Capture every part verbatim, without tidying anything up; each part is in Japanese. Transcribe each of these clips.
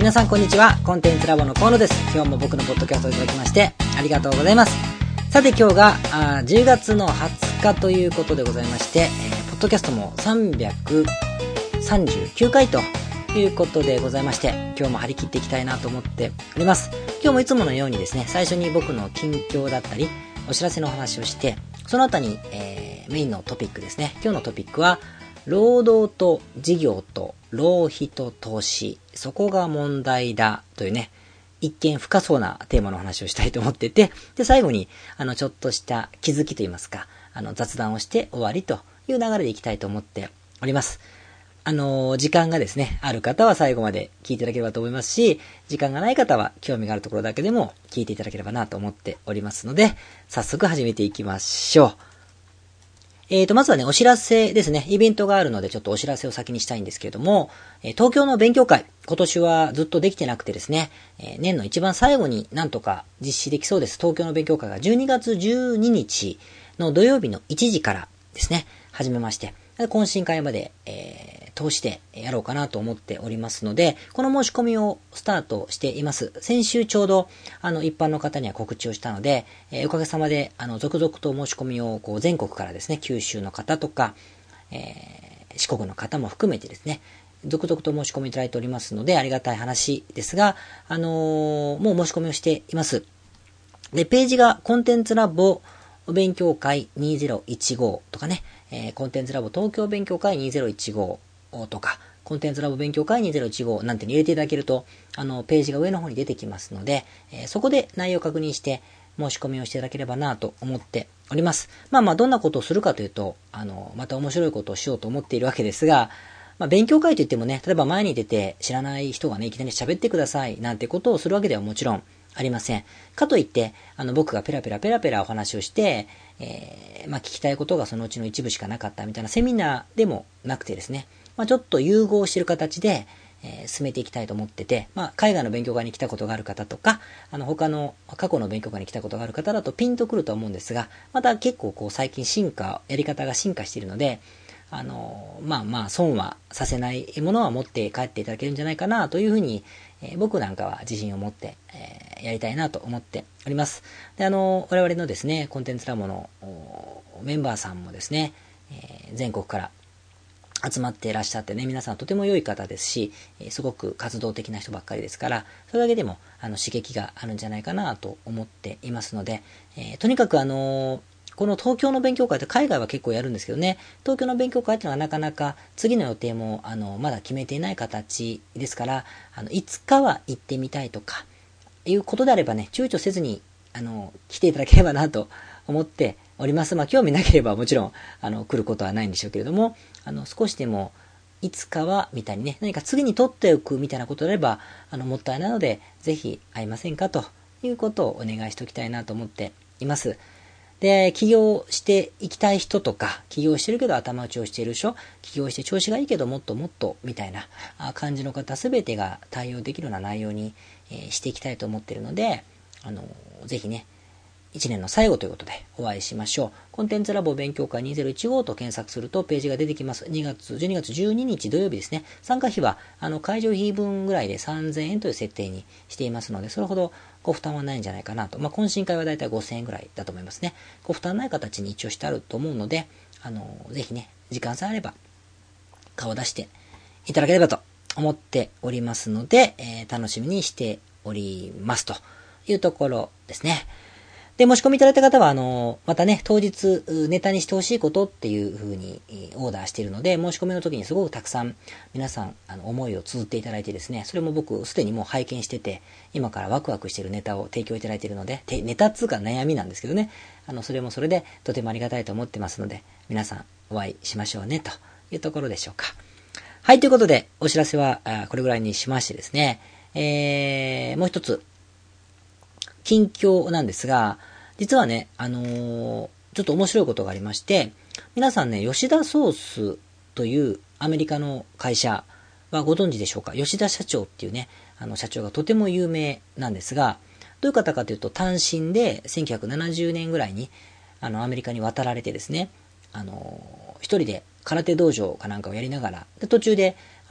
皆さんこんにちは。コンテンツラボの河野です。今日も僕のポッドキャストをいただきましてありがとうございます。さて今日があじゅうがつのはつかということでございまして、えー、ポッドキャストもさんびゃくさんじゅうきゅうかいということでございまして、今日も張り切っていきたいなと思っております。今日もいつものようにですね、最初に僕の近況だったりお知らせのお話をして、その後に、えー、メインのトピックですね。今日のトピックは労働と事業と浪費と投資、そこが問題だというね、一見深そうなテーマの話をしたいと思ってて、で最後にあのちょっとした気づきといいますか、あの雑談をして終わりという流れでいきたいと思っております。あの時間がですねある方は最後まで聞いていただければと思いますし、時間がない方は興味があるところだけでも聞いていただければなと思っておりますので、早速始めていきましょう。えーと、まずはね、お知らせですね。イベントがあるので、ちょっとお知らせを先にしたいんですけれども、えー、東京の勉強会、今年はずっとできてなくてですね、えー、年の一番最後になんとか実施できそうです。東京の勉強会がじゅうにがつじゅうににちの土曜日のいちじからですね、始めまして、懇親会まで、えー、通してやろうかなと思っておりますので、この申し込みをスタートしています。先週ちょうど、あの、一般の方には告知をしたので、えー、おかげさまで、あの、続々と申し込みを、こう、全国からですね、九州の方とか、えー、四国の方も含めてですね、続々と申し込みいただいておりますので、ありがたい話ですが、あのー、もう申し込みをしています。で、ページがコンテンツラボ勉強会にせんじゅうごとかね、えー、コンテンツラボ東京勉強会にせんじゅうごとか、コンテンツラボ勉強会にせんじゅうごなんて入れていただけると、あの、ページが上の方に出てきますので、えー、そこで内容を確認して申し込みをしていただければなと思っております。まあまあ、どんなことをするかというと、あの、また面白いことをしようと思っているわけですが、まあ、勉強会といってもね、例えば前に出て知らない人がね、いきなり喋ってくださいなんてことをするわけではもちろんありません。かといって、あの、僕がペラペラペラペラお話をして、えー、まあ、聞きたいことがそのうちの一部しかなかったみたいなセミナーでもなくてですね、まあ、ちょっと融合している形で、えー、進めていきたいと思ってて、まあ、海外の勉強会に来たことがある方とか、あの、他の過去の勉強会に来たことがある方だとピンとくると思うんですが、また結構こう最近進化、やり方が進化しているので、あの、まあまあ、損はさせないものは持って帰っていただけるんじゃないかなというふうに、えー、僕なんかは自信を持って、えー、やりたいなと思っております。で、あの、我々のですね、コンテンツラボのメンバーさんもですね、えー、全国から集まっていらっしゃってね、皆さんとても良い方ですし、すごく活動的な人ばっかりですから、それだけでもあの刺激があるんじゃないかなと思っていますので、えー、とにかくあのー、この東京の勉強会って海外は結構やるんですけどね、東京の勉強会っていうのはなかなか次の予定もあのまだ決めていない形ですから、あのいつかは行ってみたいとかいうことであればね、躊躇せずにあの来ていただければなと思っております。まあ興味なければもちろんあの来ることはないんでしょうけれども、あの少しでもいつかはみたいにね、何か次に取っておくみたいなことであればあのもったいないので、ぜひ会いませんかということをお願いしておきたいなと思っています。で、起業していきたい人とか、起業してるけど頭打ちをしている人、起業して調子がいいけどもっともっとみたいな感じの方すべてが対応できるような内容に、えー、していきたいと思っているので、あのぜひね、一年の最後ということでお会いしましょう。コンテンツラボ勉強会にせんじゅうごと検索するとページが出てきます。にがつ、じゅうにがつじゅうににち土曜日ですね。参加費はあの会場費分ぐらいでさんぜんえんという設定にしていますので、それほどご負担はないんじゃないかなと。まあ、懇親会はだいたいごせんえんぐらいだと思いますね。ご負担ない形に一応してあると思うので、あのぜひね、時間さえあれば顔を出していただければと思っておりますので、えー、楽しみにしておりますというところですね。で、申し込みいただいた方は、あの、またね、当日ネタにしてほしいことっていう風にオーダーしているので、申し込みの時にすごくたくさん皆さん、あの、思いを綴っていただいてですね、それも僕すでにもう拝見してて、今からワクワクしているネタを提供いただいているので、ネタっつうか悩みなんですけどね、あの、それもそれでとてもありがたいと思ってますので、皆さんお会いしましょうね、というところでしょうか。はい、ということで、お知らせはこれぐらいにしましてですね、えー、もう一つ、近況なんですが、実はね、あのー、ちょっと面白いことがありまして、皆さんね、吉田ソースというアメリカの会社はご存知でしょうか。吉田社長っていうね、あの社長がとても有名なんですが、どういう方かというと単身でせんきゅうひゃくななじゅうねんぐらいにあのアメリカに渡られてですね、あのー、一人で空手道場かなんかをやりながら、で途中で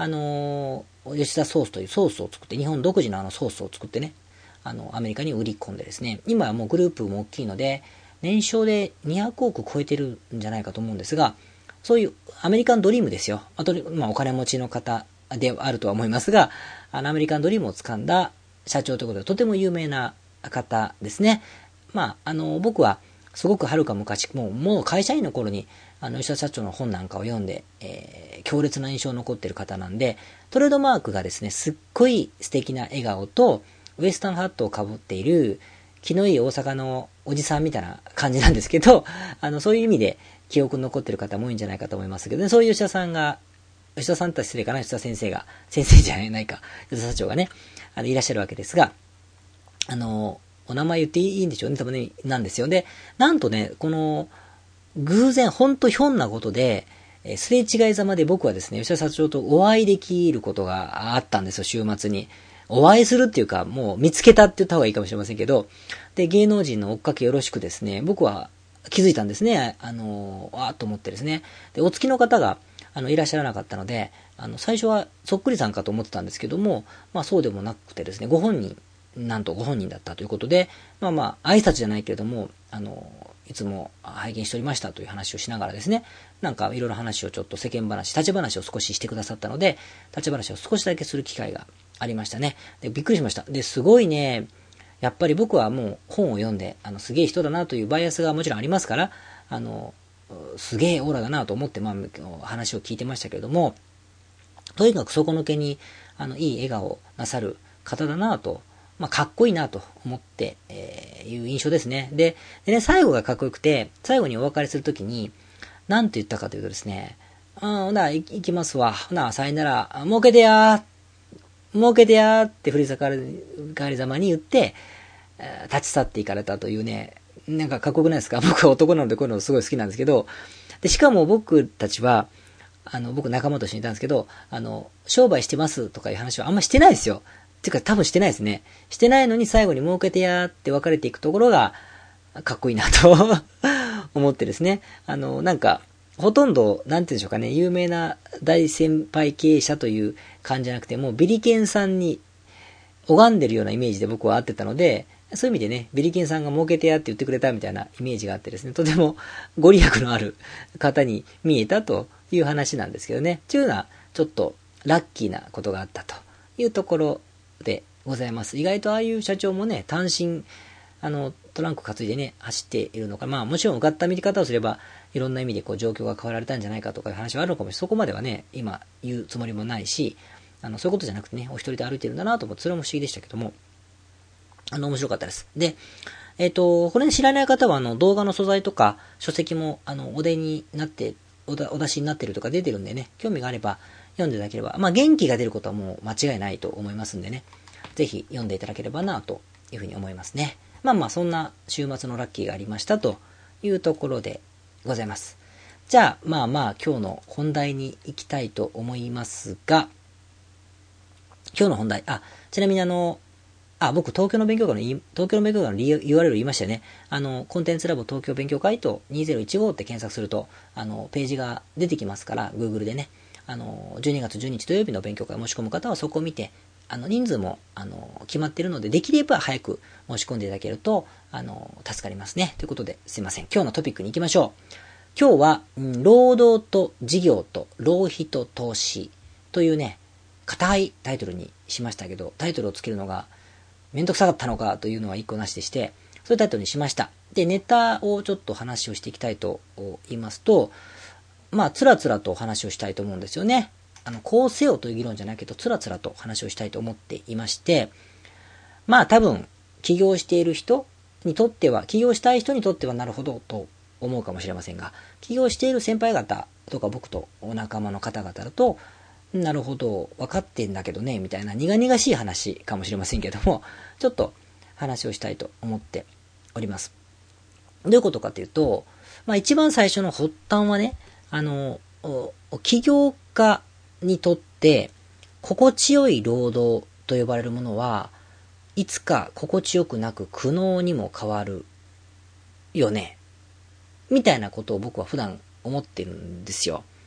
あのー、吉田ソースというソースを作って、日本独自のあのソースを作ってね、あの、アメリカに売り込んでですね、今はもうグループも大きいので、年商でにひゃくおく超えてるんじゃないかと思うんですが、そういうアメリカンドリームですよ。あと、まあ、お金持ちの方であるとは思いますが、あの、アメリカンドリームを掴んだ社長ということで、とても有名な方ですね。まあ、あの、僕は、すごくはるか昔、もう、もう会社員の頃に、あの、吉田社長の本なんかを読んで、えー、強烈な印象に残っている方なんで、トレードマークがですね、すっごい素敵な笑顔と、ウエスタンハットをかぶっている、気のいい大阪のおじさんみたいな感じなんですけど、あの、そういう意味で記憶に残ってる方も多いんじゃないかと思いますけどね、そういう吉田さんが、吉田さんとは失礼かな、吉田先生が、先生じゃないか、吉田社長がね、あの、いらっしゃるわけですが、あの、お名前言っていいんでしょうね、多分ね、なんですよ。で、なんとね、この、偶然、ほんとひょんなことで、えー、すれ違いざまで僕はですね、吉田社長とお会いできることがあったんですよ、週末に。お会いするっていうか、もう見つけたって言った方がいいかもしれませんけど、で、芸能人の追っかけよろしくですね、僕は気づいたんですね。あの、わーっと思ってですね。で、お付きの方が、あの、いらっしゃらなかったので、あの、最初はそっくりさんかと思ってたんですけども、まあそうでもなくてですね、ご本人、なんとご本人だったということで、まあまあ、挨拶じゃないけれども、あの、いつも拝見しておりましたという話をしながらですね、なんかいろいろ話をちょっと世間話、立ち話を少ししてくださったので、立ち話を少しだけする機会がありましたね。で、びっくりしました。で、すごいね、やっぱり僕はもう本を読んで、あの、すげえ人だなというバイアスがもちろんありますから、あの、すげえオーラだなと思って、まあ、話を聞いてましたけれども、とにかく底抜けに、あの、いい笑顔をなさる方だなと、まあ、かっこいいなと思って、えー、いう印象ですね。で、でね、最後がかっこよくて、最後にお別れするときに、なんて言ったかというとですね、あー、ほな、行きますわ。ほな、さよなら、儲けてやー、儲けてやーって振り下がりざまに言って、立ち去っていかれたというね、なんかかっこよくないですか？僕は男なのでこういうのすごい好きなんですけど、で、しかも僕たちは、あの、僕仲間と一緒にいたんですけど、あの、商売してますとかいう話はあんましてないですよ。っていうか多分してないですね。してないのに最後に儲けてやーって別れていくところが、かっこいいなと思ってですね。あの、なんか、ほとんど、なんて言うんでしょうかね、有名な大先輩経営者という感じじゃなくて、もうビリケンさんに拝んでるようなイメージで僕は会ってたので、そういう意味でね、ビリケンさんが儲けてやって言ってくれたみたいなイメージがあってですね、とてもご利益のある方に見えたという話なんですけどね。というのは、ちょっとラッキーなことがあったというところでございます。意外とああいう社長もね、単身、あの、トランク担いでね、走っているのか。まあもちろんうがった見方をすれば、いろんな意味でこう状況が変わられたんじゃないかとかいう話はあるのかもしれない。そこまではね、今言うつもりもないし、あの、そういうことじゃなくてね、お一人で歩いてるんだなと思って、それも不思議でしたけども、あの、面白かったです。で、えっと、これね、知らない方は、あの、動画の素材とか、書籍も、あの、お出になって、おだ、お出しになってるとか出てるんでね、興味があれば、読んでいただければ、まあ、元気が出ることはもう間違いないと思いますんでね、ぜひ読んでいただければな、というふうに思いますね。まあまあ、そんな週末のラッキーがありましたというところでございます。じゃあ、まあまあ、今日の本題に行きたいと思いますが、今日の本題、あ、ちなみにあの、あ、僕、東京の勉強会の、東京の勉強会の ユーアールエル 言いましたよね。あの、コンテンツラボ東京勉強会とにせんじゅうごって検索すると、あの、ページが出てきますから、Google でね。あの、じゅうにがつじゅうににち土曜日の勉強会申し込む方はそこを見て、あの、人数も、あの、決まっているので、できれば早く申し込んでいただけると、あの、助かりますね。ということで、すいません。今日のトピックに行きましょう。今日は、うん、労働と事業と浪費と投資というね、硬いタイトルにしましたけど、タイトルをつけるのがめんどくさかったのかというのは一個なしでして、そういうタイトルにしました。で、ネタをちょっと話をしていきたいと言いますと、まあ、つらつらと話をしたいと思うんですよね。あの、こうせよという議論じゃないけど、つらつらと話をしたいと思っていまして、まあ多分、起業している人にとっては、起業したい人にとってはなるほどと思うかもしれませんが、起業している先輩方とか僕とお仲間の方々だと、なるほど、分かってんだけどね、みたいな苦々しい話かもしれませんけども、ちょっと話をしたいと思っております。どういうことかというと、まあ一番最初の発端はね、あの、起業家にとって心地よい労働と呼ばれるものはいつか心地よくなく苦悩にも変わるよね、みたいなことを僕は普段思ってるんですよ。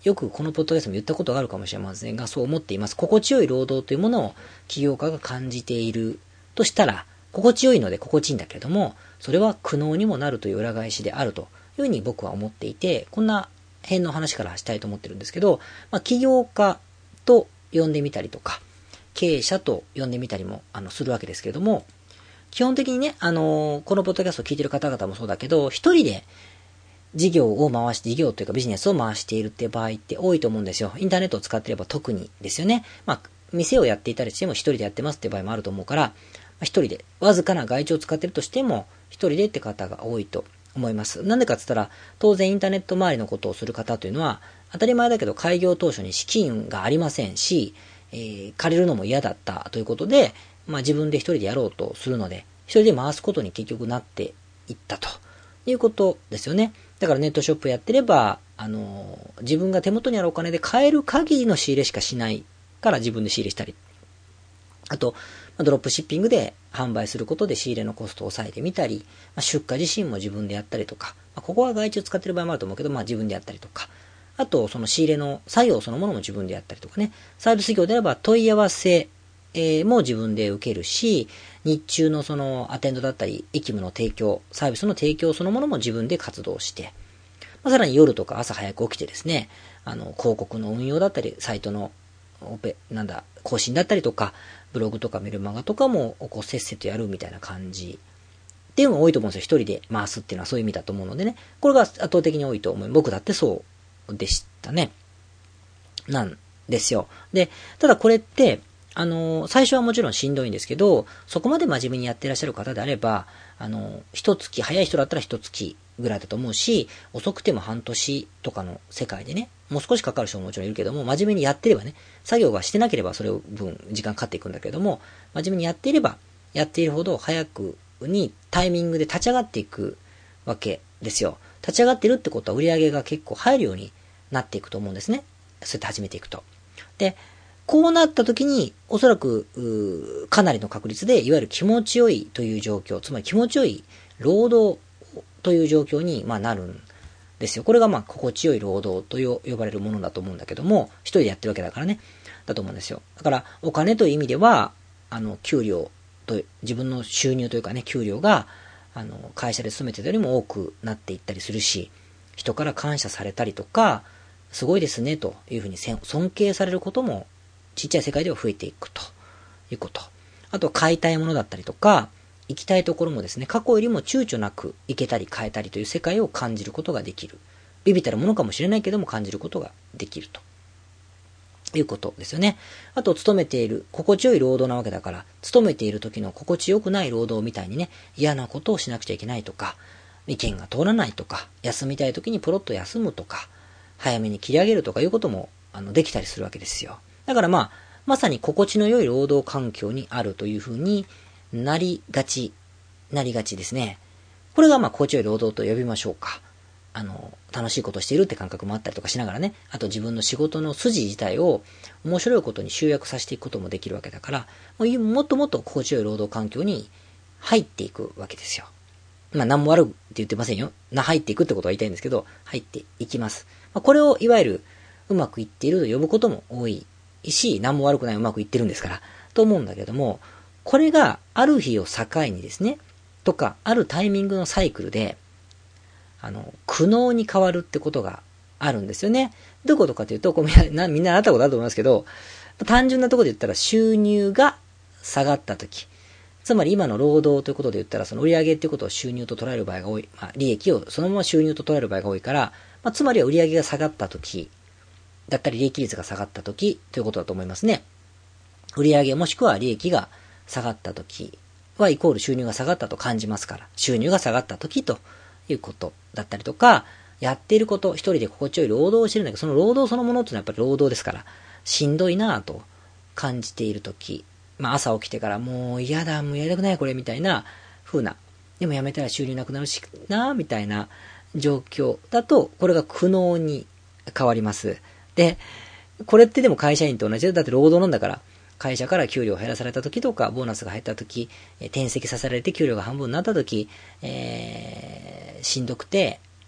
よくこのポッドキャストも言ったことがあるかもしれませんが、そう思っています。心地よい労働というものを起業家が感じているとしたら、心地よいので心地いいんだけれども、それは苦悩にもなるという裏返しであるというふうに僕は思っていて、こんな辺の話からしたいと思ってるんですけど、まあ、起業家と呼んでみたりとか、経営者と呼んでみたりもあのするわけですけれども、基本的にね、あのー、このポッドキャストを聞いている方々もそうだけど、一人で事業を回して、事業というかビジネスを回しているって場合って多いと思うんですよ。インターネットを使っていれば特にですよね。まあ、店をやっていたりしても一人でやってますって場合もあると思うから、まあ、一人で、わずかな外注を使っているとしても、一人でって方が多いと思います。なんでかって言ったら、当然インターネット周りのことをする方というのは、当たり前だけど開業当初に資金がありませんし、えー、借りるのも嫌だったということで、まあ自分で一人でやろうとするので、一人で回すことに結局なっていったということですよね。だからネットショップやってれば、あのー、自分が手元にあるお金で買える限りの仕入れしかしないから自分で仕入れしたり。あと、まあ、ドロップシッピングで販売することで仕入れのコストを抑えてみたり、まあ、出荷自身も自分でやったりとか、まあ、ここは外注使ってる場合もあると思うけど、まあ自分でやったりとか、あとその仕入れの作業そのものも自分でやったりとかね、サービス業であれば問い合わせ、えー、も自分で受けるし、日中のそのアテンドだったり、役務の提供、サービスの提供そのものも自分で活動して、まあ、さらに夜とか朝早く起きてですね、あの、広告の運用だったり、サイトのオペ、なんだ、更新だったりとか、ブログとかメルマガとかも、こう、せっせとやるみたいな感じ。っていうのが多いと思うんですよ。一人で回すっていうのはそういう意味だと思うのでね。これが圧倒的に多いと思う。僕だってそうでしたね。なんですよ。で、ただこれって、あの、最初はもちろんしんどいんですけど、そこまで真面目にやってらっしゃる方であれば、あの、一月、早い人だったら一月ぐらいだと思うし、遅くても半年とかの世界でね、もう少しかかる人ももちろんいるけども、真面目にやってればね、作業がしてなければそれを分時間かかっていくんだけども、真面目にやっていれば、やっているほど早くにタイミングで立ち上がっていくわけですよ。立ち上がってるってことは売り上げが結構入るようになっていくと思うんですね。そうやって始めていくと。で、こうなった時に、おそらく、かなりの確率で、いわゆる気持ちよいという状況、つまり気持ちよい労働という状況に、まあ、なるんですよ。これが、まあ、心地よい労働と呼ばれるものだと思うんだけども、一人でやってるわけだからね、だと思うんですよ。だから、お金という意味では、あの、給料と、自分の収入というかね、給料が、あの、会社で勤めてたよりも多くなっていったりするし、人から感謝されたりとか、すごいですね、というふうに尊敬されることも、ちっちゃい世界では増えていくということ。あと、買いたいものだったりとか、行きたいところもですね、過去よりも躊躇なく行けたり変えたりという世界を感じることができる。ビビたるものかもしれないけども感じることができるということですよね。あと、勤めている、心地よい労働なわけだから、勤めている時の心地よくない労働みたいにね、嫌なことをしなくちゃいけないとか、意見が通らないとか、休みたい時にポロッと休むとか、早めに切り上げるとかいうことも、あの、できたりするわけですよ。だからまあ、まさに心地の良い労働環境にあるというふうになりがち、なりがちですね。これがまあ、心地よい労働と呼びましょうか。あの、楽しいことしているって感覚もあったりとかしながらね、あと自分の仕事の筋自体を面白いことに集約させていくこともできるわけだから、もっともっと心地よい労働環境に入っていくわけですよ。まあ、何も悪って言ってませんよ。な、入っていくってことは言いたいんですけど、入っていきます。まあ、これをいわゆるうまくいっていると呼ぶことも多いし、何も悪くないうまくいってるんですから、と思うんだけども、これがある日を境にですね、とか、あるタイミングのサイクルで、あの、苦悩に変わるってことがあるんですよね。どういうことかというと、こうみんな、みんなあったことあると思いますけど、単純なところで言ったら収入が下がったとき、つまり今の労働ということで言ったら、その売り上げということを収入と捉える場合が多い、まあ、利益をそのまま収入と捉える場合が多いから、まあ、つまりは売り上げが下がったとき、だったり利益率が下がったときということだと思いますね。売り上げもしくは利益が下がったときはイコール収入が下がったと感じますから、収入が下がったときということだったりとか、やっていること、一人で心地よい労働をしてるんだけど、その労働そのものっていうのはやっぱり労働ですから、しんどいなぁと感じているとき、まあ朝起きてからもう嫌だ、もうやりたくないこれみたいな風な、でもやめたら収入なくなるしなぁみたいな状況だと、これが苦悩に変わります。で、これってでも会社員と同じで、だって労働なんだから、会社から給料を減らされた時とか、ボーナスが入った時、転籍させられて給料が半分になった時、えー、しんどくて、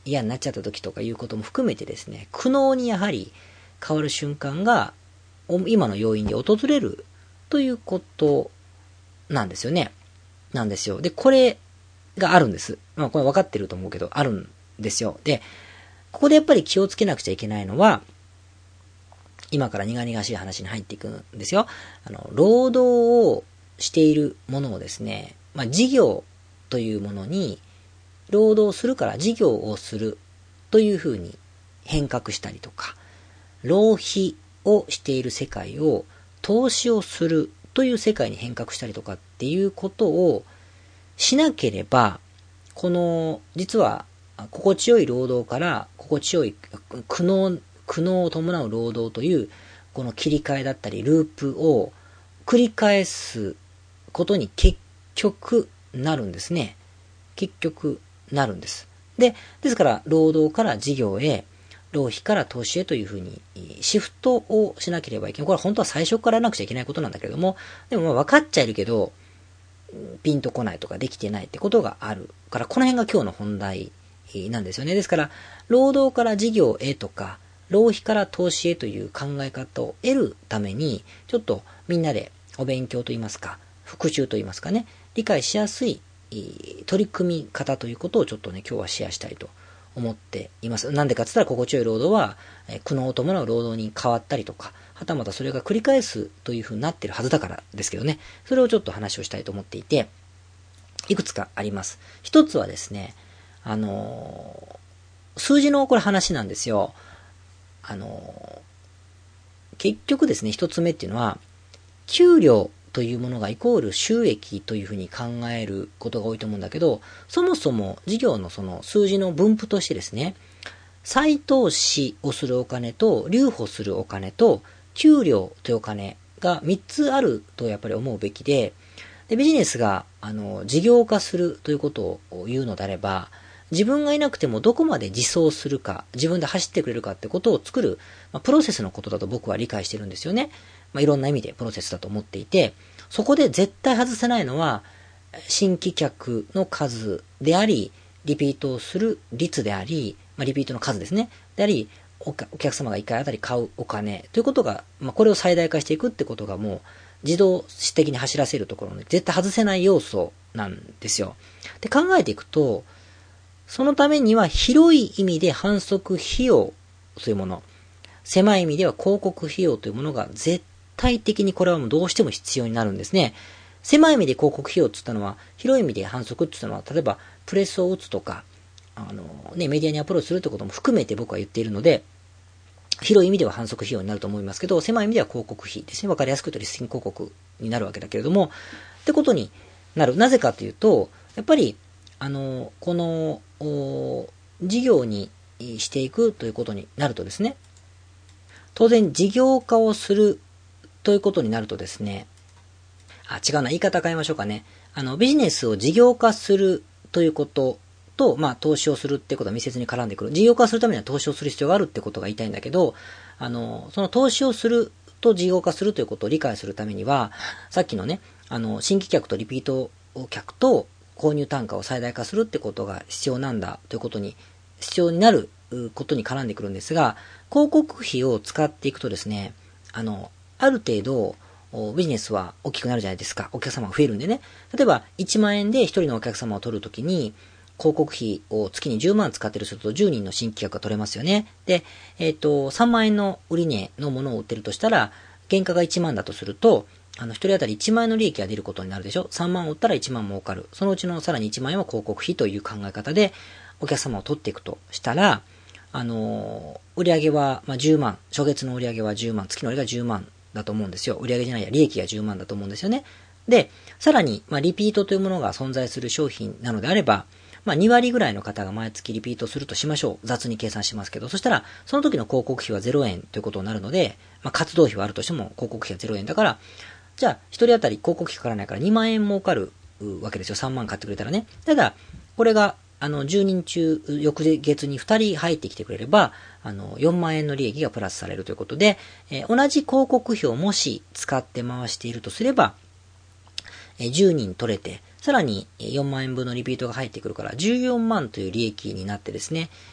嫌になっちゃった時とかいうことも含めてですね、苦悩にやはり変わる瞬間が今の要因で訪れるということなんですよね。なんですよ。で、これがあるんです。まあこれ分かってると思うけど、あるんですよ。で、ここでやっぱり気をつけなくちゃいけないのは、今から苦々しい話に入っていくんですよ。あの、労働をしているものをですね、まあ事業というものに、労働するから事業をするというふうに変革したりとか、浪費をしている世界を投資をするという世界に変革したりとかっていうことをしなければ、この、実は心地よい労働から心地よい苦悩、苦悩を伴う労働というこの切り替えだったりループを繰り返すことに結局なるんですね。結局なるんです。で、ですから労働から事業へ、浪費から投資へというふうにシフトをしなければいけない。これは本当は最初からやらなくちゃいけないことなんだけれども、でもまあ分かっちゃいるけど、ピンとこないとかできてないってことがあるから、この辺が今日の本題なんですよね。ですから、労働から事業へとか、浪費から投資へという考え方を得るために、ちょっとみんなでお勉強といいますか、復習といいますかね、理解しやすい取り組み方ということをちょっとね、今日はシェアしたいと思っています。なんでかって言ったら、心地よい労働は、えー、苦悩を伴う労働に変わったりとか、はたまたそれが繰り返すというふうになっているはずだからですけどね、それをちょっと話をしたいと思っていて、いくつかあります。一つはですね、あのー、数字のこれ話なんですよ。あのー、結局ですね、一つ目っていうのは、給料というものがイコール収益というふうに考えることが多いと思うんだけど、そもそも事業のその数字の分布としてですね、再投資をするお金と留保するお金と給料というお金がみっつあるとやっぱり思うべきで、でビジネスがあの事業化するということを言うのであれば、自分がいなくてもどこまで自走するか、自分で走ってくれるかってことを作る、まあ、プロセスのことだと僕は理解してるんですよね。まあ、いろんな意味でプロセスだと思っていて、そこで絶対外せないのは、新規客の数であり、リピートをする率であり、まあ、リピートの数ですね。であり、お客様がいっかいあたり買うお金ということが、まあ、これを最大化していくってことがもう自動的に走らせるところの絶対外せない要素なんですよ。で、考えていくと、そのためには広い意味で販促費用というもの、狭い意味では広告費用というものが絶対的にこれはもうどうしても必要になるんですね。狭い意味で広告費用って言ったのは、広い意味で販促って言ったのは、例えばプレスを打つとか、あのね、メディアにアプローチするってことも含めて僕は言っているので、広い意味では販促費用になると思いますけど、狭い意味では広告費ですね。わかりやすく言うとリスティング広告になるわけだけれども、ってことになる。なぜかというと、やっぱり、あの、この、事業にしていくということになるとですね、当然事業化をするということになるとですね、あ、違うな、言い方変えましょうかね。あの、ビジネスを事業化するということと、まあ、投資をするってことは密接に絡んでくる。事業化するためには投資をする必要があるってことが言いたいんだけど、あの、その投資をすると事業化するということを理解するためには、さっきのね、あの、新規客とリピート客と購入単価を最大化するってことが必要なんだということに、必要になることに絡んでくるんですが、広告費を使っていくとですね、あの、ある程度、ビジネスは大きくなるじゃないですか。お客様が増えるんでね。例えば、いちまん円でひとりのお客様を取るときに、広告費を月にじゅうまん使ってるするとじゅうにんの新規客が取れますよね。で、えっと、さんまん円の売値のものを売ってるとしたら、原価がいちまんだとすると、あの、一人当たりいちまん円の利益が出ることになるでしょ。さんまん売ったらいちまん儲かる。そのうちのさらにいちまん円は広告費という考え方で、お客様を取っていくとしたら、あのー、売上は、まあ、じゅうまん、初月の売上はじゅうまん、月の売上がじゅうまんだと思うんですよ。売上じゃないや、利益がじゅうまんだと思うんですよね。で、さらに、まあ、リピートというものが存在する商品なのであれば、まあ、にわりぐらいの方が毎月リピートするとしましょう。雑に計算しますけど、そしたら、その時の広告費はゼロえんということになるので、まあ、活動費はあるとしても広告費はゼロえんだから、じゃあ、一人当たり広告費かからないからにまん円儲かるわけですよ。さんまん買ってくれたらね。ただ、これが、あの、じゅうにん中、翌月にふたり入ってきてくれれば、あの、よんまん円の利益がプラスされるということで、えー、同じ広告費をもし使って回しているとすれば、えー、じゅうにん取れて、さらによんまん円分のリピートが入ってくるから、じゅうよんまんという利益になってですね、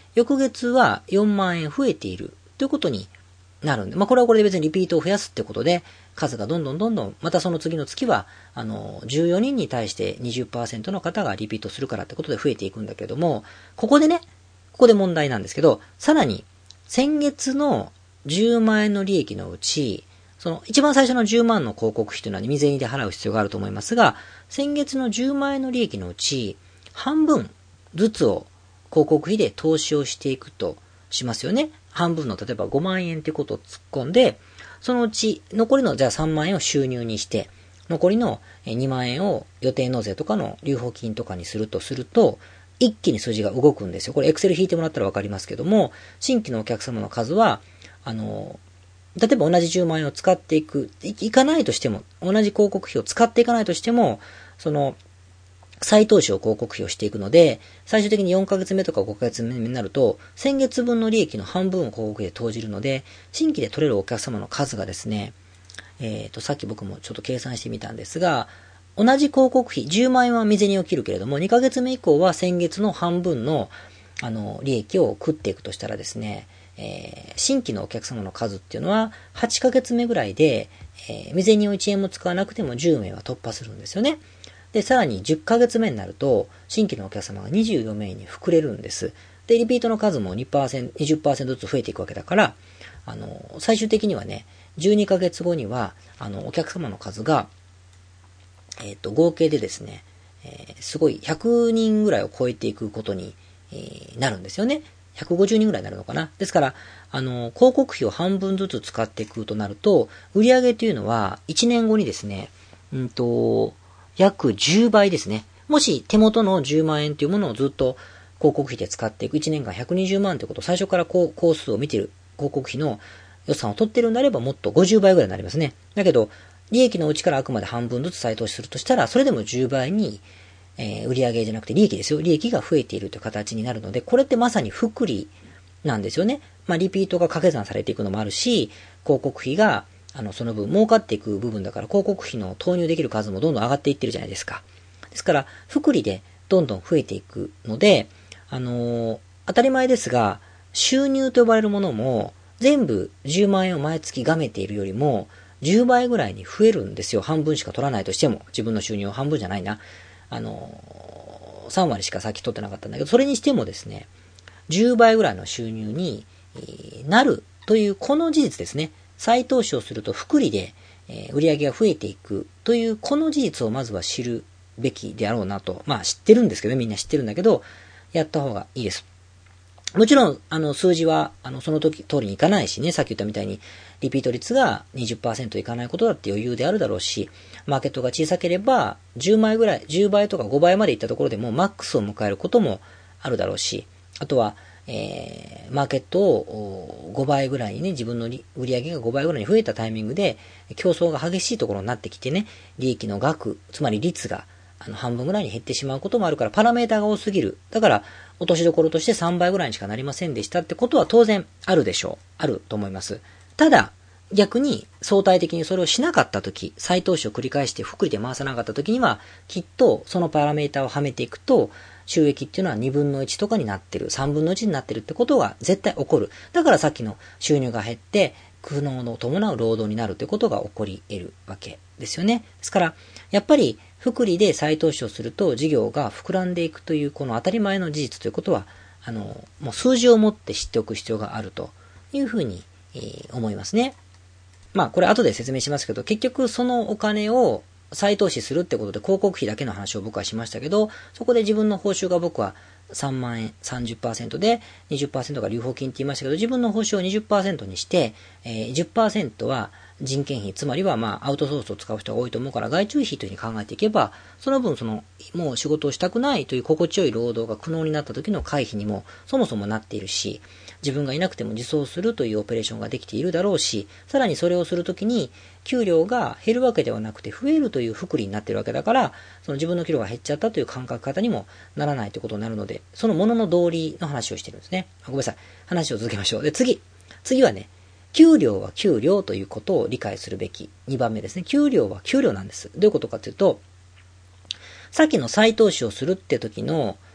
翌月はよんまんえん増えているということになるんで、まあこれはこれで別にリピートを増やすってことで、数がどんどんどんどん、またその次の月は、あの、じゅうよにんに対して にじゅっパーセント の方がリピートするからってことで増えていくんだけども、ここでね、ここで問題なんですけど、さらに、先月のじゅうまんえんの利益のうち、その一番最初のじゅうまんの広告費というのは未然で払う必要があると思いますが、先月のじゅうまんえんの利益のうち、半分ずつを広告費で投資をしていくとしますよね。半分の例えばごまんえんってことを突っ込んで、そのうち残りのじゃあさんまんえんを収入にして、残りのにまんえんを予定納税とかの留保金とかにするとすると、一気に数字が動くんですよ。これエクセル引いてもらったらわかりますけども、新規のお客様の数は、あの、例えば同じじゅうまんえんを使っていく、い, いかないとしても、同じ広告費を使っていかないとしても、その、再投資を広告費をしていくので、最終的によんかげつめとかごかげつめになると、先月分の利益の半分を広告費で投じるので、新規で取れるお客様の数がですね、えっと、さっき僕もちょっと計算してみたんですが、同じ広告費、じゅうまんえんは未然に起きるけれども、にかげつめ以降は先月の半分の、あの、利益を食っていくとしたらですね、えー、新規のお客様の数っていうのは、はちかげつめぐらいで、えー、未然にいちえんも使わなくてもじゅうめいは突破するんですよね。で、さらにじゅっかげつめになると、新規のお客様がにじゅうよめいに膨れるんです。で、リピートの数も にパーセント、にじゅっパーセント ずつ増えていくわけだから、あの、最終的にはね、じゅうにかげつごには、あの、お客様の数が、えっと、合計でですね、えー、すごいひゃくにんぐらいを超えていくことに、えー、なるんですよね。ひゃくごじゅうにんぐらいになるのかな。ですから、あの、広告費を半分ずつ使っていくとなると、売上というのはいちねんごにですね、うんと、約じゅうばいですね。もし手元のじゅうまんえんというものをずっと広告費で使っていくいちねんかんひゃくにじゅうまんということを最初からこう、コースを見ている広告費の予算を取ってるんであればもっとごじゅうばいぐらいになりますね。だけど、利益のうちからあくまで半分ずつ再投資するとしたら、それでもじゅうばいに、えー、売上じゃなくて利益ですよ。利益が増えているという形になるので、これってまさに複利なんですよね。まあ、リピートが掛け算されていくのもあるし、広告費が、あの、その分儲かっていく部分だから、広告費の投入できる数もどんどん上がっていってるじゃないですか。ですから、複利でどんどん増えていくので、あのー、当たり前ですが、収入と呼ばれるものも、全部じゅうまんえんを毎月がめているよりも、じゅうばいぐらいに増えるんですよ。半分しか取らないとしても。自分の収入を半分じゃないな。あのー、さんわりしかさっき取ってなかったんだけど、それにしてもですね、じゅうばいぐらいの収入になるというこの事実ですね。再投資をすると複利で売上が増えていくというこの事実をまずは知るべきであろうなと。まあ知ってるんですけど、みんな知ってるんだけど、やった方がいいです。もちろん、あの、数字は、あの、その時通りにいかないしね、さっき言ったみたいに、リピート率が にじゅっパーセント いかないことだって余裕であるだろうし、マーケットが小さければ、じゅうまいぐらい、じゅうばいとかごばいまでいったところでもマックスを迎えることもあるだろうし、あとは、えー、マーケットをごばいぐらいにね、自分の売り上げがごばいぐらいに増えたタイミングで、競争が激しいところになってきてね、利益の額、つまり率が、あの、半分ぐらいに減ってしまうこともあるから、パラメーターが多すぎる。だから、落としどころとしてさんばいぐらいにしかなりませんでしたってことは当然あるでしょう。あると思います。ただ、逆に相対的にそれをしなかったとき、再投資を繰り返して複利で回さなかったときには、きっとそのパラメーターをはめていくと、収益っていうのはにぶんのいちとかになってる、さんぶんのいちになってるってことが絶対起こる。だからさっきの収入が減って、苦悩の伴う労働になるということが起こり得るわけですよね。ですから、やっぱり、複利で再投資をすると事業が膨らんでいくというこの当たり前の事実ということは、あの、もう数字を持って知っておく必要があるというふうに、えー、思いますね。まあこれ後で説明しますけど、結局そのお金を再投資するってことで広告費だけの話を僕はしましたけど、そこで自分の報酬が僕はさんまんえん さんじゅっパーセント で にじゅっパーセント が留保金って言いましたけど、自分の報酬を にじゅっパーセント にして、えー、じゅっパーセント は人件費、つまりはまあアウトソースを使う人が多いと思うから外注費というふうに考えていけば、その分そのもう仕事をしたくないという心地よい労働が苦悩になった時の回避にもそもそもなっているし、自分がいなくても自走するというオペレーションができているだろうし、さらにそれをするときに給料が減るわけではなくて増えるという複利になっているわけだから、その自分の給料が減っちゃったという感覚方にもならないということになるので、そのものの道理の話をしてるんですね。ごめんなさい。話を続けましょう。で、次。次はね、給料は給料ということを理解するべきにばんめですね。給料は給料なんです。どういうことかというと、さっきの再投資をするって時の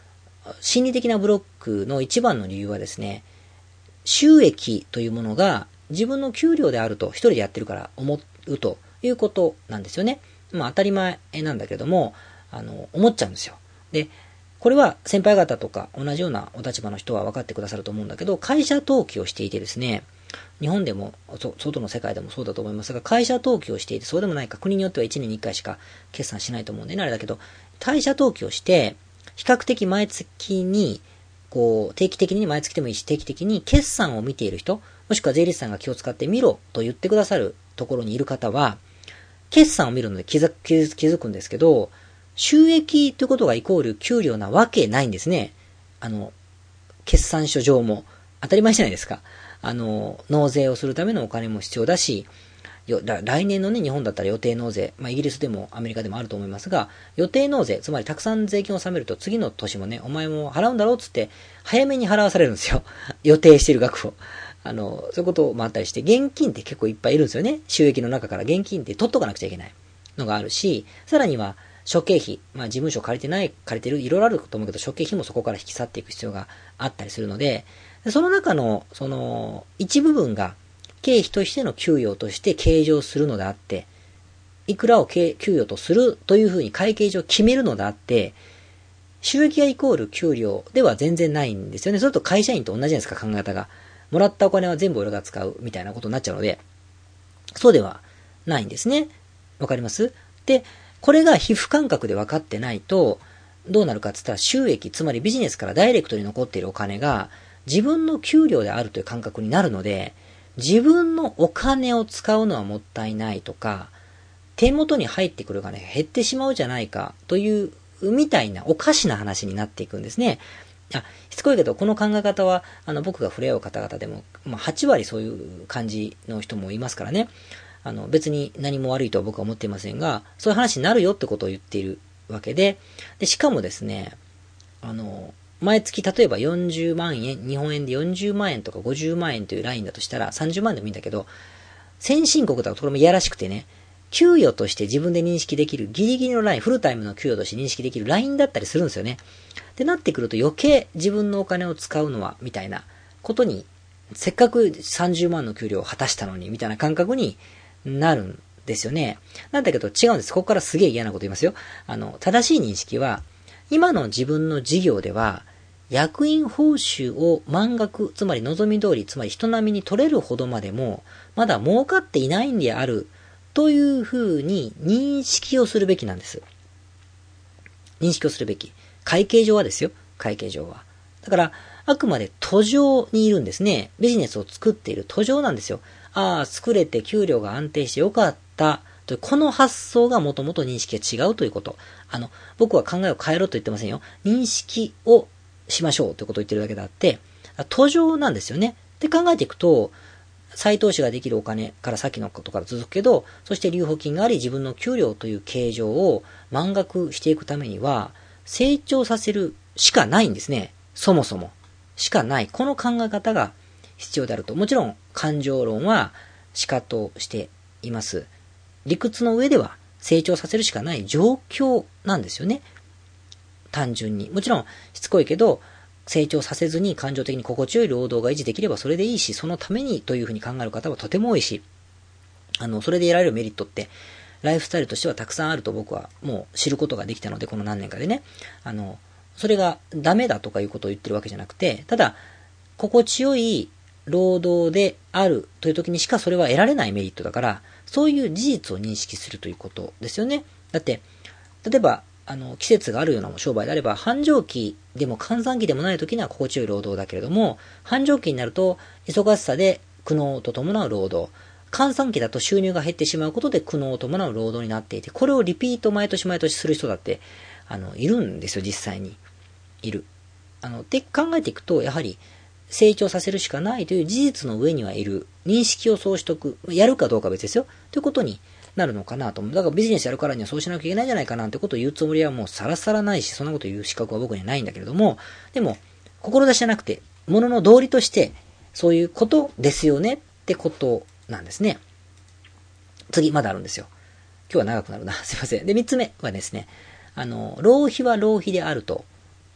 心理的なブロックの一番の理由はですね、収益というものが自分の給料であると一人でやってるから思うということなんですよね。まあ当たり前なんだけども、あの、思っちゃうんですよ。で、これは先輩方とか同じようなお立場の人は分かってくださると思うんだけど、会社登記をしていてですね、日本でも、外の世界でもそうだと思いますが、会社登記をしていて、そうでもないか、国によってはいちねんにいっかいしか決算しないと思うんでね、あれだけど、会社登記をして、比較的毎月に、こう、定期的に毎月でもいいし、定期的に決算を見ている人、もしくは税理士さんが気を使って見ろと言ってくださるところにいる方は、決算を見るので気づ気づくんですけど、収益ということがイコール給料なわけないんですね。あの、決算書上も。当たり前じゃないですか。あの、納税をするためのお金も必要だし、よ来年のね、日本だったら予定納税、まあイギリスでもアメリカでもあると思いますが、予定納税、つまりたくさん税金を納めると次の年もね、お前も払うんだろうっつって、早めに払わされるんですよ。予定してる額を。あの、そういうこともあったりして、現金って結構いっぱいいるんですよね。収益の中から現金って取っとかなくちゃいけないのがあるし、さらには、諸経費、まあ事務所借りてない、借りてる、いろいろあると思うけど、諸経費もそこから引き去っていく必要があったりするので、その中の、その、一部分が、経費としての給与として計上するのであって、いくらを給与とするというふうに会計上決めるのであって、収益がイコール給料では全然ないんですよね。それと会社員と同じじゃないですか、考え方が。もらったお金は全部俺が使うみたいなことになっちゃうので、そうではないんですね。わかります？で、これが皮膚感覚で分かってないと、どうなるかって言ったら収益、つまりビジネスからダイレクトに残っているお金が自分の給料であるという感覚になるので、自分のお金を使うのはもったいないとか、手元に入ってくる金が減ってしまうじゃないかというみたいなおかしな話になっていくんですね。あ、しつこいけど、この考え方は、あの、僕が触れ合う方々でも、まあ、はち割そういう感じの人もいますからね。あの、別に何も悪いとは僕は思っていませんが、そういう話になるよってことを言っているわけで、で、しかもですね、あの、毎月例えばよんじゅうまんえん、日本円でよんじゅうまんえんとかごじゅうまんえんというラインだとしたら、さんじゅうまんでもいいんだけど、先進国だとこれもいやらしくてね、給与として自分で認識できるギリギリのライン、フルタイムの給与として認識できるラインだったりするんですよね。ってなってくると余計自分のお金を使うのは、みたいなことに、せっかくさんじゅうまんの給料を果たしたのに、みたいな感覚になるんですよね。なんだけど違うんです。ここからすげえ嫌なこと言いますよ。あの、正しい認識は、今の自分の事業では、役員報酬を満額、つまり望み通り、つまり人並みに取れるほどまでも、まだ儲かっていないんである、というふうに認識をするべきなんです。認識をするべき。会計上はですよ。会計上は。だから、あくまで途上にいるんですね。ビジネスを作っている途上なんですよ。ああ、作れて給料が安定してよかった。というこの発想がもともと認識が違うということ。あの、僕は考えを変えろと言ってませんよ。認識をしましょうということを言ってるだけであって、途上なんですよね。って考えていくと、再投資ができるお金からさっきのことから続くけど、そして留保金があり自分の給料という形状を満額していくためには、成長させるしかないんですね。そもそも。しかない。この考え方が必要であると。もちろん、感情論は仕方としています。理屈の上では成長させるしかない状況なんですよね。単純に。もちろん、しつこいけど、成長させずに感情的に心地よい労働が維持できればそれでいいし、そのためにというふうに考える方はとても多いし、あの、それで得られるメリットって、ライフスタイルとしてはたくさんあると僕はもう知ることができたので、この何年かでね。あの、それがダメだとかいうことを言ってるわけじゃなくて、ただ、心地よい労働であるという時にしかそれは得られないメリットだから、そういう事実を認識するということですよね。だって、例えば、あの、季節があるような商売であれば、繁盛期でも閑散期でもない時には心地よい労働だけれども、繁盛期になると、忙しさで苦悩と伴う労働。閑散期だと収入が減ってしまうことで苦悩を伴う労働になっていて、これをリピート毎年毎年する人だって、あの、いるんですよ、実際に。いる。あの、って考えていくと、やはり、成長させるしかないという事実の上にはいる。認識をそうしとく。やるかどうかは別ですよ。ということになるのかなと思う。だからビジネスやるからにはそうしなきゃいけないんじゃないかなってことを言うつもりはもうさらさらないし、そんなこと言う資格は僕にはないんだけれども、でも、志じゃなくて、ものの道理として、そういうことですよねってことなんですね。次、まだあるんですよ。今日は長くなるな。すいません。で、三つ目はですね、あの、浪費は浪費であると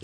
いう、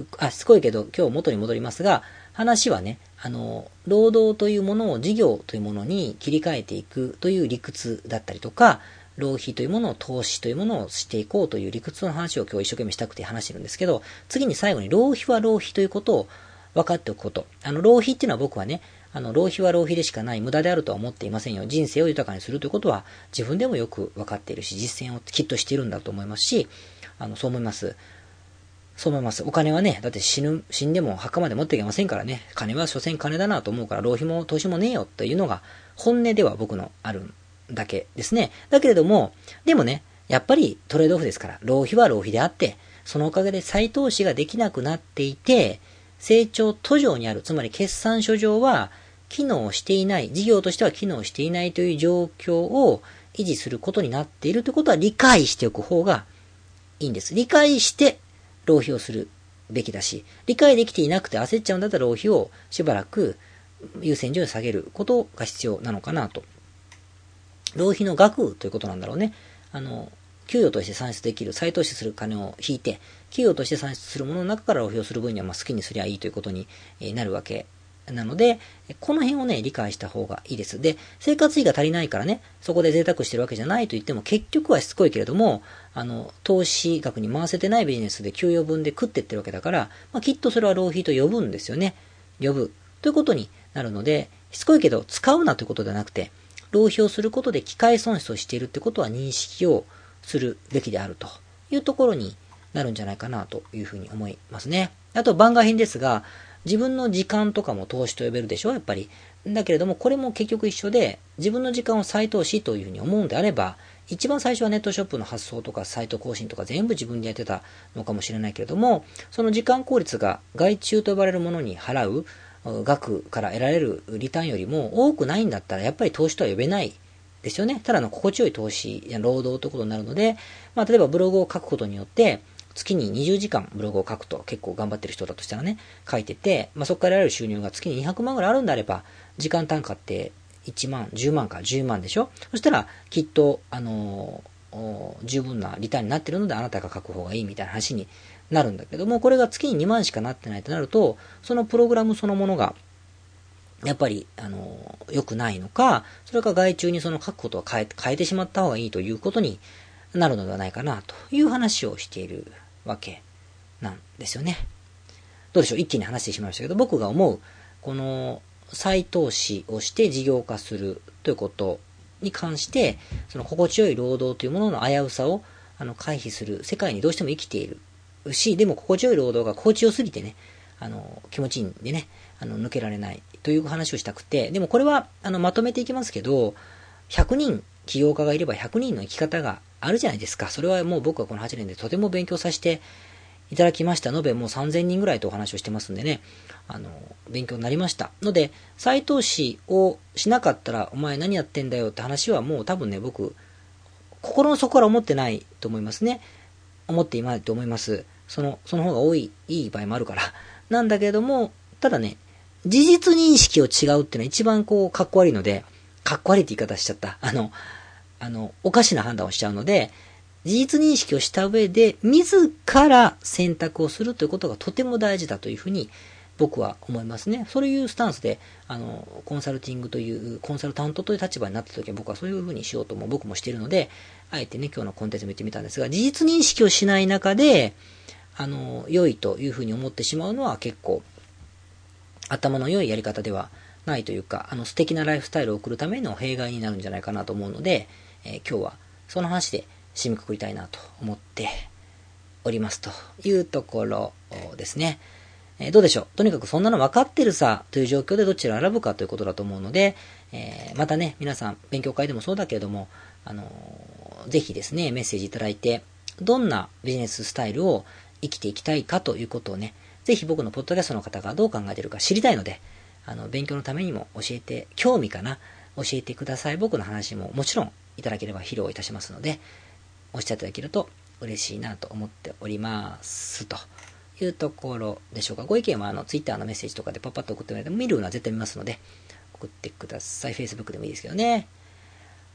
あ、しつこいけど今日元に戻りますが、話はね、あの、労働というものを事業というものに切り替えていくという理屈だったりとか、浪費というものを投資というものをしていこうという理屈の話を今日一生懸命したくて話してるんですけど、次に最後に浪費は浪費ということを分かっておくこと。あの、浪費っていうのは僕はね、あの、浪費は浪費でしかない、無駄であるとは思っていませんよ。人生を豊かにするということは自分でもよく分かっているし、実践をきっとしているんだと思いますし、あの、そう思います。そう思います。お金はね、だって死ぬ、死んでも墓まで持っていけませんからね。金は所詮金だなと思うから、浪費も投資もねえよというのが本音では僕のあるだけですね。だけれども、でもね、やっぱりトレードオフですから、浪費は浪費であって、そのおかげで再投資ができなくなっていて、成長途上にある、つまり決算書上は機能していない、事業としては機能していないという状況を維持することになっているということは理解しておく方がいいんです。理解して浪費をするべきだし、理解できていなくて焦っちゃうんだったら浪費をしばらく優先順位を下げることが必要なのかなと。浪費の額ということなんだろうね。あの、給与として算出できる、再投資する金を引いて、給与として算出するものの中から浪費をする分にはまあ好きにすりゃいいということになるわけなので、この辺をね、理解した方がいいです。で、生活費が足りないからね、そこで贅沢してるわけじゃないと言っても、結局はしつこいけれども、あの、投資額に回せてないビジネスで給与分で食ってってるわけだから、まあ、きっとそれは浪費と呼ぶんですよね。呼ぶ。ということになるので、しつこいけど使うなということではなくて、浪費をすることで機会損失をしているってことは認識をするべきであるというところになるんじゃないかなというふうに思いますね。あと番外編ですが、自分の時間とかも投資と呼べるでしょ、やっぱり。だけれども、これも結局一緒で、自分の時間を再投資というふうに思うんであれば、一番最初はネットショップの発送とかサイト更新とか全部自分でやってたのかもしれないけれども、その時間効率が外注と呼ばれるものに払う額から得られるリターンよりも多くないんだったら、やっぱり投資とは呼べないですよね。ただの心地よい投資や労働ということになるので、まあ、例えばブログを書くことによって、月ににじゅうじかんブログを書くと、結構頑張ってる人だとしたらね、書いてて、まあ、そこから得られる収入が月ににひゃくまんぐらいあるんであれば、時間単価っていちまん、じゅうまんかじゅうまんでしょ。そしたら、きっと、あのー、十分なリターンになってるので、あなたが書く方がいいみたいな話になるんだけども、これが月ににまんしかなってないとなると、そのプログラムそのものが、やっぱり、あのー、良くないのか、それか外注にその書くことを変え、変えてしまった方がいいということになるのではないかな、という話をしているわけなんですよね。どうでしょう、一気に話してしまいましたけど、僕が思う、この、再投資をして事業化するということに関して、その心地よい労働というものの危うさをあの回避する世界にどうしても生きているし、でも心地よい労働が心地よすぎてね、あの気持ちいいんでね、あの抜けられないという話をしたくて、でもこれはあのまとめていきますけど、ひゃくにん起業家がいればひゃくにんの生き方があるじゃないですか。それはもう僕はこのはちねんでとても勉強させていただきました。延べもうさんぜんにんぐらいとお話をしてますんでね、あの、勉強になりました。ので、再投資をしなかったら、お前何やってんだよって話はもう多分ね、僕、心の底から思ってないと思いますね。思っていないと思います。その、その方が多い、いい場合もあるから。なんだけれども、ただね、事実認識を違うっていうのは一番こう、かっこ悪いので、かっこ悪いって言い方しちゃった。あの、あの、おかしな判断をしちゃうので、事実認識をした上で、自ら選択をするということがとても大事だというふうに僕は思いますね。そういうスタンスで、あの、コンサルティングという、コンサルタントという立場になった時は僕はそういうふうにしようとも僕もしているので、あえてね、今日のコンテンツも言ってみたんですが、事実認識をしない中で、あの、良いというふうに思ってしまうのは結構、頭の良いやり方ではないというか、あの、素敵なライフスタイルを送るための弊害になるんじゃないかなと思うので、えー、今日はその話で、締めくくりたいなと思っておりますというところですね。えー、どうでしょう。とにかくそんなの分かってるさという状況でどちらを選ぶかということだと思うので、えー、またね、皆さん勉強会でもそうだけれども、あのー、ぜひですね、メッセージいただいて、どんなビジネススタイルを生きていきたいかということをね、ぜひ僕のポッドキャストの方がどう考えているか知りたいので、あの、勉強のためにも教えて、興味かな、教えてください。僕の話ももちろんいただければ披露いたしますので、おっしゃっていただけると嬉しいなと思っておりますというところでしょうか。ご意見はあのツイッターのメッセージとかでパッパッと送ってもらえても見るのは絶対見ますので送ってください。Facebook でもいいですけどね。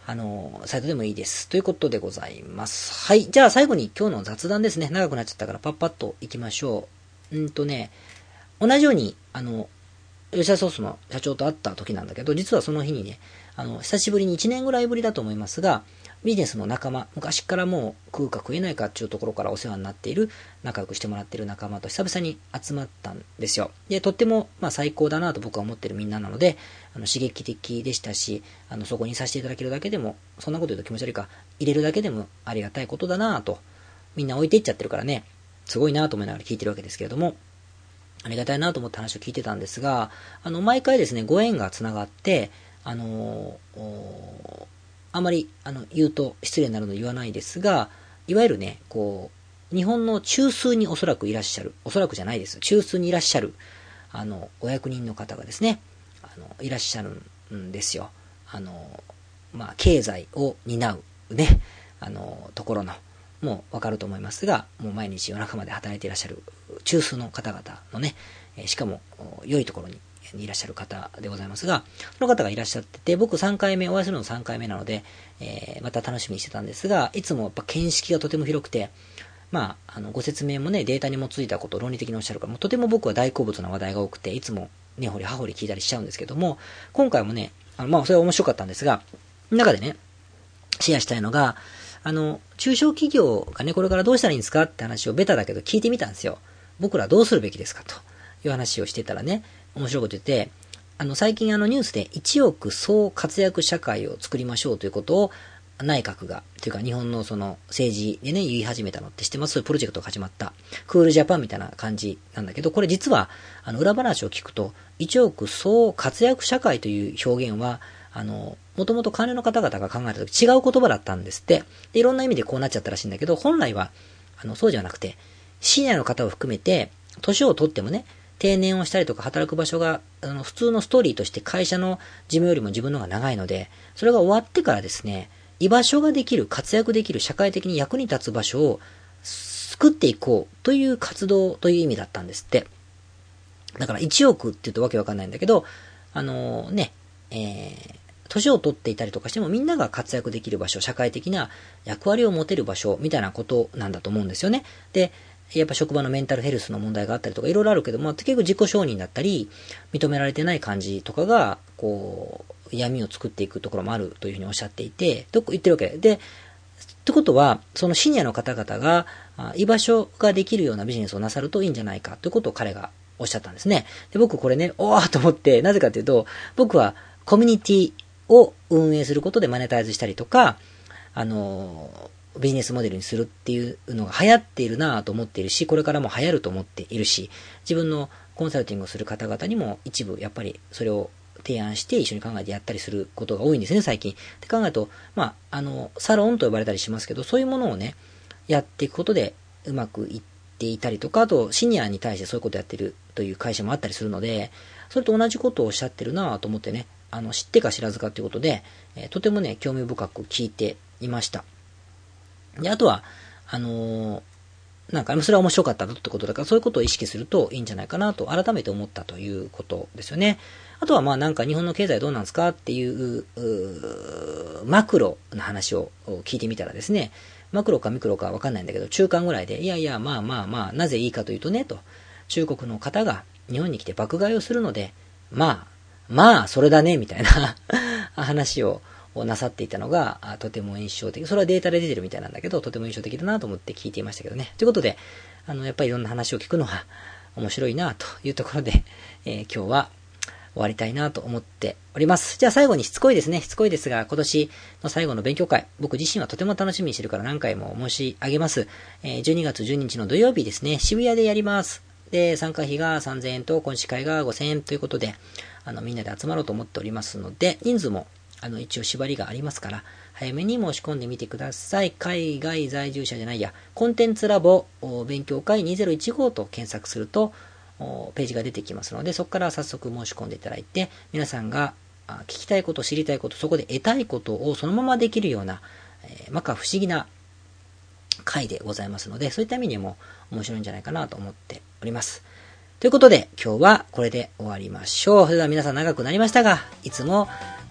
あの、サイトでもいいです。ということでございます。はい。じゃあ最後に今日の雑談ですね。長くなっちゃったからパッパッと行きましょう。うんとね、同じように、あの、吉田ソースの社長と会った時なんだけど、実はその日にね、あの、久しぶりにいちねんぐらいぶりだと思いますが、ビジネスの仲間、昔からもう食うか食えないかっていうところからお世話になっている、仲良くしてもらっている仲間と久々に集まったんですよ。で、とっても、まあ最高だなと僕は思ってるみんななので、あの、刺激的でしたし、あの、そこにさせていただけるだけでも、そんなこと言うと気持ち悪いか、入れるだけでもありがたいことだなと、みんな置いていっちゃってるからね、すごいなと思いながら聞いてるわけですけれども、ありがたいなと思って話を聞いてたんですが、あの、毎回ですね、ご縁がつながって、あのー、あまり、あの、言うと失礼になるので言わないですが、いわゆるね、こう、日本の中枢におそらくいらっしゃる、おそらくじゃないです。中枢にいらっしゃる、あの、お役人の方がですね、あの、いらっしゃるんですよ。あの、まあ、経済を担う、ね、あの、ところの、もうわかると思いますが、もう毎日夜中まで働いていらっしゃる中枢の方々のね、しかも良いところにいらっしゃる方でございますが、その方がいらっしゃってて、僕さんかいめ、お会いするのさんかいめなので、えー、また楽しみにしてたんですが、いつもやっぱ見識がとても広くて、まあ、あの、ご説明もね、データに基づいたことを論理的におっしゃるから、もうとても僕は大好物な話題が多くて、いつも根掘り葉掘り聞いたりしちゃうんですけども、今回もね、あのまあ、それは面白かったんですが、中でね、シェアしたいのが、あの、中小企業がね、これからどうしたらいいんですかって話をベタだけど聞いてみたんですよ。僕らどうするべきですかという話をしてたらね、面白いこと言って、あの、最近あのニュースでいちおく総活躍社会を作りましょうということを内閣が、というか日本のその政治でね、言い始めたのって知ってます？そういうプロジェクトが始まった。クールジャパンみたいな感じなんだけど、これ実は、あの、裏話を聞くと、いちおく総活躍社会という表現は、あの、もともと官僚の方々が考えたとき違う言葉だったんですって。で、いろんな意味でこうなっちゃったらしいんだけど、本来は、あの、そうじゃなくて、シニアの方を含めて、年を取ってもね、定年をしたりとか働く場所が、あの、普通のストーリーとして会社の事務よりも自分の方が長いので、それが終わってからですね、居場所ができる、活躍できる、社会的に役に立つ場所を作っていこうという活動という意味だったんですって。だからいちおくって言うとわけわかんないんだけど、あのー、ね、えー、年を取っていたりとかしてもみんなが活躍できる場所、社会的な役割を持てる場所みたいなことなんだと思うんですよね。で、やっぱ職場のメンタルヘルスの問題があったりとかいろいろあるけど、まあ、結局自己承認だったり、認められてない感じとかが、こう、闇を作っていくところもあるというふうにおっしゃっていて、と言ってるわけで。で、ってことは、そのシニアの方々が、居場所ができるようなビジネスをなさるといいんじゃないかということを彼がおっしゃったんですね。で、僕これね、おーと思って、なぜかというと、僕はコミュニティを運営することでマネタイズしたりとか、あのー、ビジネスモデルにするっていうのが流行っているなぁと思っているし、これからも流行ると思っているし、自分のコンサルティングをする方々にも一部やっぱりそれを提案して一緒に考えてやったりすることが多いんですね、最近。って考えると、まあ、あの、サロンと呼ばれたりしますけど、そういうものをね、やっていくことでうまくいっていたりとか、あとシニアに対してそういうことをやってるという会社もあったりするので、それと同じことをおっしゃってるなぁと思ってね、あの、知ってか知らずかということで、えー、とてもね、興味深く聞いていました。で、あとは、あのー、なんか、それは面白かったってことだから、そういうことを意識するといいんじゃないかなと、改めて思ったということですよね。あとは、まあなんか日本の経済どうなんですかっていう、うマクロな話を聞いてみたらですね、マクロかミクロかわかんないんだけど、中間ぐらいで、いやいや、まあまあまあ、なぜいいかというとね、と、中国の方が日本に来て爆買いをするので、まあ、まあ、それだね、みたいな話をなさっていたのが、とても印象的。それはデータで出てるみたいなんだけど、とても印象的だなと思って聞いていましたけどね。ということで、あの、やっぱりいろんな話を聞くのが面白いなというところで、えー、今日は終わりたいなと思っております。じゃあ最後にしつこいですね。しつこいですが、今年の最後の勉強会、僕自身はとても楽しみにしてるから何回も申し上げます。えー、じゅうにがつじゅうににちの土曜日ですね、渋谷でやります。で、参加費がさんぜんえんと、講師会がごせんえんということで、あの、みんなで集まろうと思っておりますので、人数も、あの、一応縛りがありますから、早めに申し込んでみてください。海外在住者じゃないや、コンテンツラボ勉強会にせんじゅうごと検索すると、ページが出てきますので、そこから早速申し込んでいただいて、皆さんが聞きたいこと、知りたいこと、そこで得たいことをそのままできるような、えー、まか不思議な会でございますので、そういった意味でも面白いんじゃないかなと思っております。ということで、今日はこれで終わりましょう。それでは皆さん長くなりましたが、いつも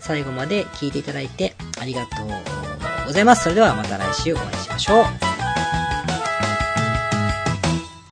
最後まで聞いていただいてありがとうございます。それではまた来週お会いしましょう。